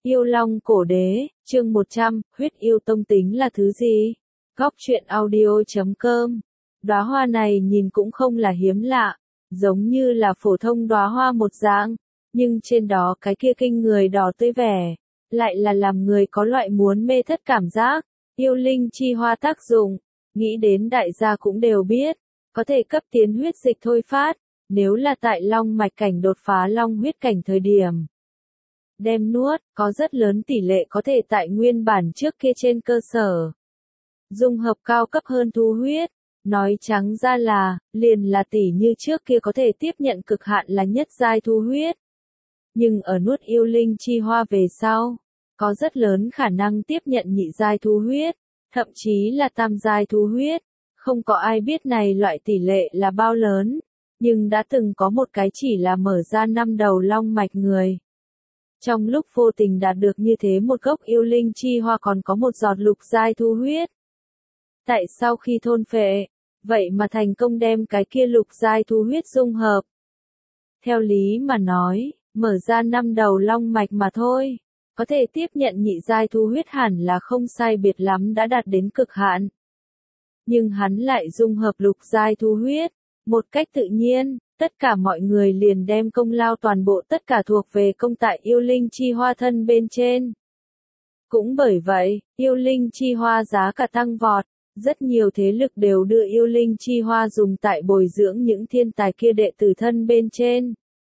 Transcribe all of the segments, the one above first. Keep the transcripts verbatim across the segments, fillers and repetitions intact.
Yêu Long Cổ Đế, chương một trăm, huyết yêu tông tính là thứ gì? Góc truyện audio chấm com. Đóa hoa này nhìn cũng không là hiếm lạ, giống như là phổ thông đóa hoa một dạng, nhưng trên đó cái kia kinh người đỏ tươi vẻ, lại là làm người có loại muốn mê thất cảm giác. Yêu linh chi hoa tác dụng, nghĩ đến đại gia cũng đều biết, có thể cấp tiến huyết dịch thôi phát, nếu là tại long mạch cảnh đột phá long huyết cảnh thời điểm. Đem nuốt, có rất lớn tỷ lệ có thể tại nguyên bản trước kia trên cơ sở. Dung hợp cao cấp hơn thu huyết, nói trắng ra là, liền là tỷ như trước kia có thể tiếp nhận cực hạn là nhất giai thu huyết. Nhưng ở nuốt yêu linh chi hoa về sau, có rất lớn khả năng tiếp nhận nhị giai thu huyết, thậm chí là tam giai thu huyết. Không có ai biết này loại tỷ lệ là bao lớn, nhưng đã từng có một cái chỉ là mở ra năm đầu long mạch người. Trong lúc vô tình đạt được như thế một gốc yêu linh chi hoa còn có một giọt lục giai thu huyết. Tại sau khi thôn phệ, vậy mà thành công đem cái kia lục giai thu huyết dung hợp. Theo lý mà nói, mở ra năm đầu long mạch mà thôi, có thể tiếp nhận nhị giai thu huyết hẳn là không sai biệt lắm đã đạt đến cực hạn. Nhưng hắn lại dung hợp lục giai thu huyết, một cách tự nhiên, tất cả mọi người liền đem công lao toàn bộ tất cả thuộc về công tại yêu linh chi hoa thân bên trên. Cũng bởi vậy, yêu linh chi hoa giá cả tăng vọt, rất nhiều thế lực đều đưa yêu linh chi hoa dùng tại bồi dưỡng những thiên tài kia đệ tử thân bên trên.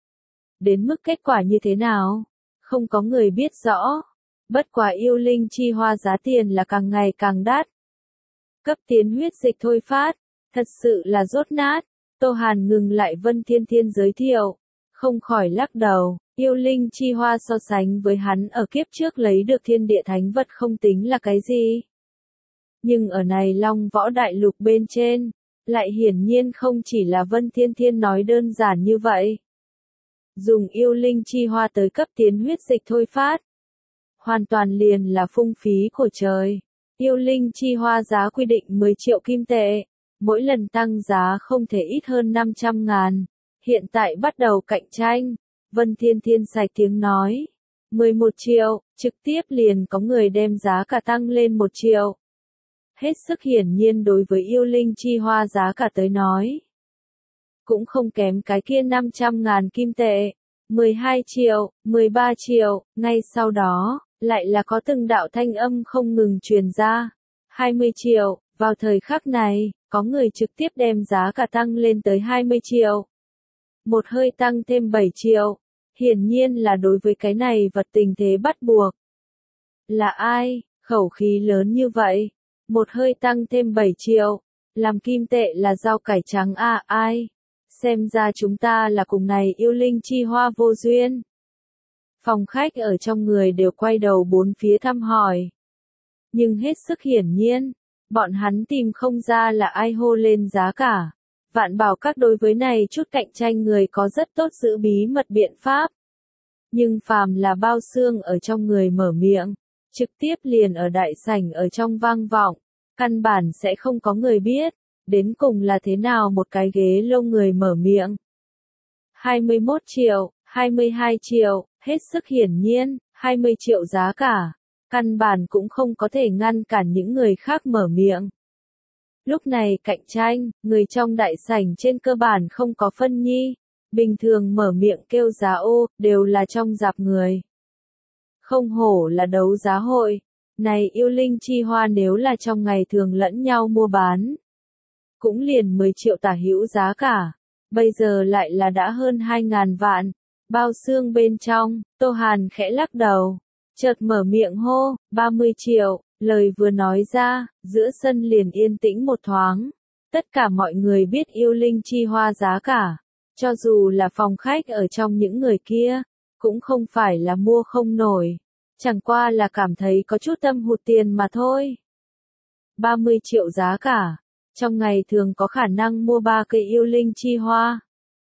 Đến mức kết quả như thế nào? Không có người biết rõ. Bất quá yêu linh chi hoa giá tiền là càng ngày càng đắt. Cấp tiến huyết dịch thôi phát, thật sự là rốt nát. Tô Hàn ngừng lại Vân Thiên Thiên giới thiệu, không khỏi lắc đầu, yêu linh chi hoa so sánh với hắn ở kiếp trước lấy được thiên địa thánh vật không tính là cái gì. Nhưng ở này Long Võ Đại Lục bên trên, lại hiển nhiên không chỉ là Vân Thiên Thiên nói đơn giản như vậy. Dùng yêu linh chi hoa tới cấp tiến huyết dịch thôi phát, hoàn toàn liền là phung phí của trời. Yêu linh chi hoa giá quy định mười triệu kim tệ. Mỗi lần tăng giá không thể ít hơn năm trăm ngàn. Hiện tại bắt đầu cạnh tranh. Vân Thiên Thiên sạch tiếng nói. mười một triệu, trực tiếp liền có người đem giá cả tăng lên một triệu. Hết sức hiển nhiên đối với yêu linh chi hoa giá cả tới nói. Cũng không kém cái kia năm trăm ngàn kim tệ. mười hai triệu, mười ba triệu, ngay sau đó, lại là có từng đạo thanh âm không ngừng truyền ra. hai mươi triệu, vào thời khắc này. Có người trực tiếp đem giá cả tăng lên tới hai mươi triệu. Một hơi tăng thêm bảy triệu. Hiển nhiên là đối với cái này vật tình thế bắt buộc. Là ai? Khẩu khí lớn như vậy. Một hơi tăng thêm bảy triệu. Làm kim tệ là rau cải trắng à ai? Xem ra chúng ta là cùng này yêu linh chi hoa vô duyên. Phòng khách ở trong người đều quay đầu bốn phía thăm hỏi. Nhưng hết sức hiển nhiên. Bọn hắn tìm không ra là ai hô lên giá cả. Vạn bảo các đối với này chút cạnh tranh người có rất tốt giữ bí mật biện pháp. Nhưng phàm là bao xương ở trong người mở miệng, trực tiếp liền ở đại sảnh ở trong vang vọng, căn bản sẽ không có người biết, đến cùng là thế nào một cái ghế lông người mở miệng. hai mươi mốt triệu, hai mươi hai triệu, hết sức hiển nhiên, hai mươi triệu giá cả. Căn bản cũng không có thể ngăn cản những người khác mở miệng. Lúc này cạnh tranh, người trong đại sảnh trên cơ bản không có phân nhi. Bình thường mở miệng kêu giá ô, đều là trong dạp người. Không hổ là đấu giá hội. Này yêu linh chi hoa nếu là trong ngày thường lẫn nhau mua bán. Cũng liền mười triệu tả hữu giá cả. Bây giờ lại là đã hơn hai ngàn vạn. Bao xương bên trong, Tô Hàn khẽ lắc đầu. Chợt mở miệng hô, ba mươi triệu, lời vừa nói ra, giữa sân liền yên tĩnh một thoáng. Tất cả mọi người biết yêu linh chi hoa giá cả, cho dù là phòng khách ở trong những người kia, cũng không phải là mua không nổi, chẳng qua là cảm thấy có chút tâm hụt tiền mà thôi. ba mươi triệu giá cả, trong ngày thường có khả năng mua ba cây yêu linh chi hoa.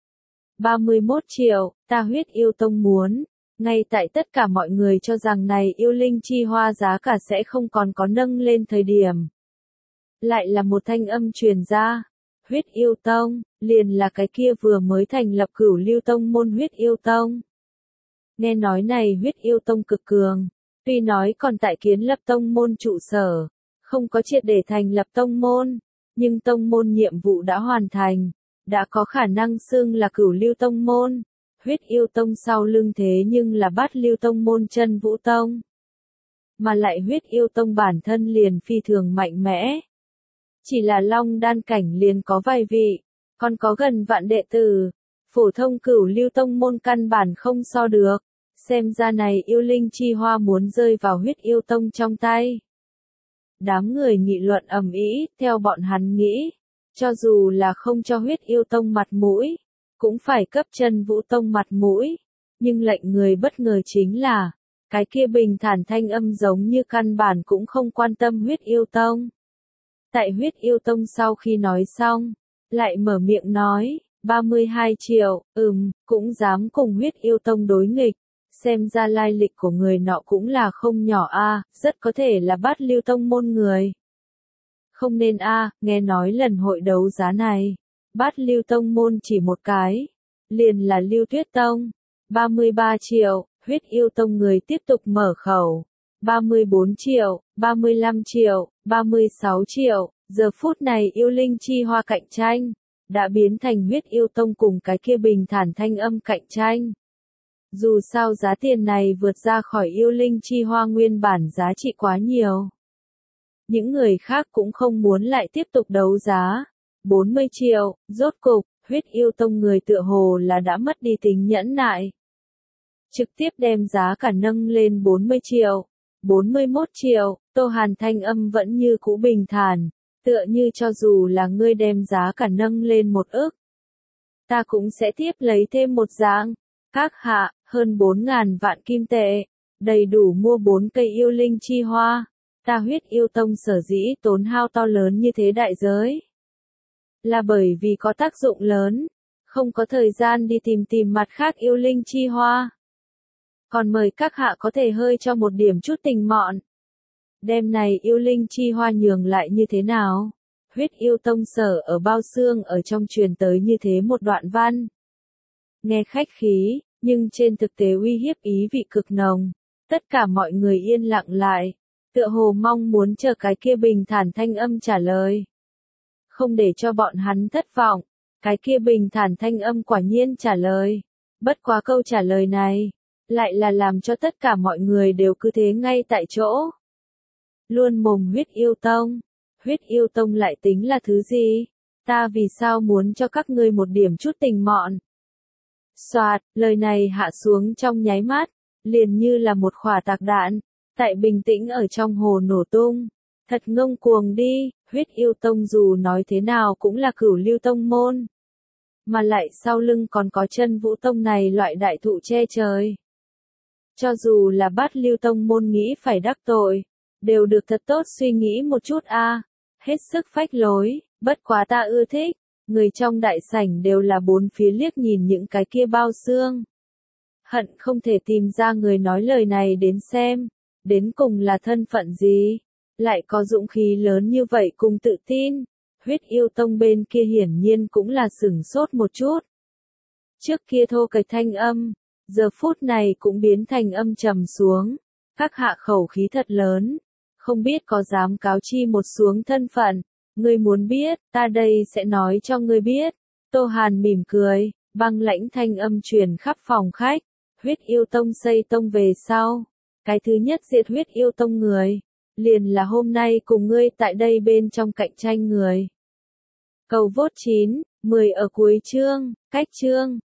ba mươi mốt triệu, ta huyết yêu tông muốn. Ngay tại tất cả mọi người cho rằng này yêu linh chi hoa giá cả sẽ không còn có nâng lên thời điểm. Lại là một thanh âm truyền ra. Huyết yêu tông, liền là cái kia vừa mới thành lập cửu lưu tông môn huyết yêu tông. Nghe nói này huyết yêu tông cực cường, Tuy nói còn tại kiến lập tông môn trụ sở, không có triệt để thành lập tông môn, nhưng tông môn nhiệm vụ đã hoàn thành, đã có khả năng xưng là cửu lưu tông môn. Huyết yêu tông sau lưng thế nhưng là bát lưu tông môn Chân Vũ tông. Mà lại huyết yêu tông bản thân liền phi thường mạnh mẽ. Chỉ là long đan cảnh liền có vài vị, còn có gần vạn đệ tử, phổ thông cửu lưu tông môn căn bản không so được. Xem ra này yêu linh chi hoa muốn rơi vào huyết yêu tông trong tay. Đám người nghị luận ầm ĩ, theo bọn hắn nghĩ, cho dù là không cho huyết yêu tông mặt mũi, cũng phải cấp Chân Vũ tông mặt mũi, nhưng lệnh người bất ngờ chính là, cái kia bình thản thanh âm giống như căn bản cũng không quan tâm huyết yêu tông. Tại huyết yêu tông sau khi nói xong, lại mở miệng nói, ba mươi hai triệu, ừm, cũng dám cùng huyết yêu tông đối nghịch. Xem ra lai lịch của người nọ cũng là không nhỏ a, rất có thể là bát lưu tông môn người. Không nên a, nghe nói lần hội đấu giá này, bát lưu tông môn chỉ một cái, liền là Lưu Tuyết tông, ba mươi ba triệu, huyết yêu tông người tiếp tục mở khẩu, ba mươi bốn triệu, ba mươi lăm triệu, ba mươi sáu triệu, giờ phút này yêu linh chi hoa cạnh tranh, đã biến thành huyết yêu tông cùng cái kia bình thản thanh âm cạnh tranh. Dù sao giá tiền này vượt ra khỏi yêu linh chi hoa nguyên bản giá trị quá nhiều. Những người khác cũng không muốn lại tiếp tục đấu giá. bốn mươi triệu, rốt cục, huyết yêu tông người tựa hồ là đã mất đi tính nhẫn nại. Trực tiếp đem giá cả nâng lên bốn mươi triệu, bốn mươi mốt triệu, Tô Hàn thanh âm vẫn như cũ bình thản, tựa như cho dù là ngươi đem giá cả nâng lên một ức. Ta cũng sẽ tiếp lấy thêm một dạng. Các hạ, hơn bốn ngàn vạn kim tệ, đầy đủ mua bốn cây yêu linh chi hoa. Ta huyết yêu tông sở dĩ tốn hao to lớn như thế đại giới. Là bởi vì có tác dụng lớn, không có thời gian đi tìm tìm mặt khác yêu linh chi hoa. Còn mời các hạ có thể hơi cho một điểm chút tình mọn. Đêm này yêu linh chi hoa nhường lại như thế nào? Huyết yêu tông sở ở bao xương ở trong truyền tới như thế một đoạn văn. Nghe khách khí, nhưng trên thực tế uy hiếp ý vị cực nồng. Tất cả mọi người yên lặng lại, tựa hồ mong muốn chờ cái kia bình thản thanh âm trả lời. Không để cho bọn hắn thất vọng, cái kia bình thản thanh âm quả nhiên trả lời. Bất quá câu trả lời này, lại là làm cho tất cả mọi người đều cứ thế ngay tại chỗ. Luôn mồm huyết yêu tông, huyết yêu tông lại tính là thứ gì? Ta vì sao muốn cho các ngươi một điểm chút tình mọn? Soạt, lời này hạ xuống trong nháy mắt, liền như là một quả tạc đạn, tại bình tĩnh ở trong hồ nổ tung. Thật ngông cuồng đi, huyết yêu tông dù nói thế nào cũng là cửu lưu tông môn. Mà lại sau lưng còn có Chân Vũ tông này loại đại thụ che trời. Cho dù là bát lưu tông môn nghĩ phải đắc tội, đều được thật tốt suy nghĩ một chút a. Hết sức phách lối, bất quá ta ưa thích. Người trong đại sảnh đều là bốn phía liếc nhìn những cái kia bao xương. Hận không thể tìm ra người nói lời này đến xem, đến cùng là thân phận gì, lại có dũng khí lớn như vậy cùng tự tin. Huyết yêu tông bên kia hiển nhiên cũng là sửng sốt một chút. Trước kia thô kệch thanh âm, giờ phút này cũng biến thành âm trầm xuống. Các hạ khẩu khí thật lớn, không biết có dám cáo chi một xuống thân phận. Ngươi muốn biết, ta đây sẽ nói cho ngươi biết. Tô Hàn mỉm cười, băng lãnh thanh âm truyền khắp phòng khách. Huyết yêu tông xây tông về sau. Cái thứ nhất diệt huyết yêu tông người. Liền là hôm nay cùng ngươi tại đây bên trong cạnh tranh người. Cầu vốt chín, mười ở cuối chương, cách chương.